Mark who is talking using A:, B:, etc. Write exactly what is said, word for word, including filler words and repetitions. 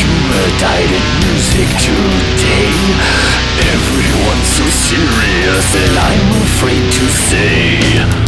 A: died in music today. Everyone's so serious that I'm afraid to say